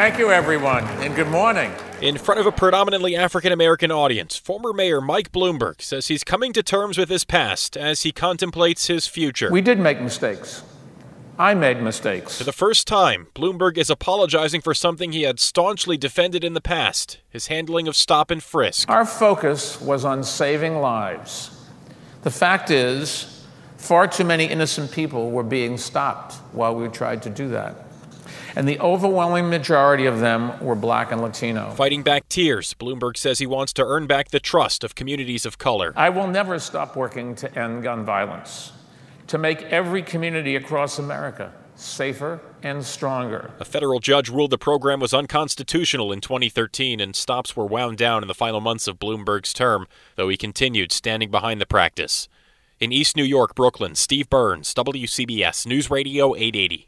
Thank you, everyone, and good morning. In front of a predominantly African-American audience, former Mayor Mike Bloomberg says he's coming to terms with his past as he contemplates his future. We did make mistakes. I made mistakes. For the first time, Bloomberg is apologizing for something he had staunchly defended in the past, his handling of stop and frisk. Our focus was on saving lives. The fact is, far too many innocent people were being stopped while we tried to do that. And the overwhelming majority of them were Black and Latino. Fighting back tears, Bloomberg says he wants to earn back the trust of communities of color. I will never stop working to end gun violence, to make every community across America safer and stronger. A federal judge ruled the program was unconstitutional in 2013, and stops were wound down in the final months of Bloomberg's term, though he continued standing behind the practice. In East New York, Brooklyn, Steve Burns, WCBS News Radio 880.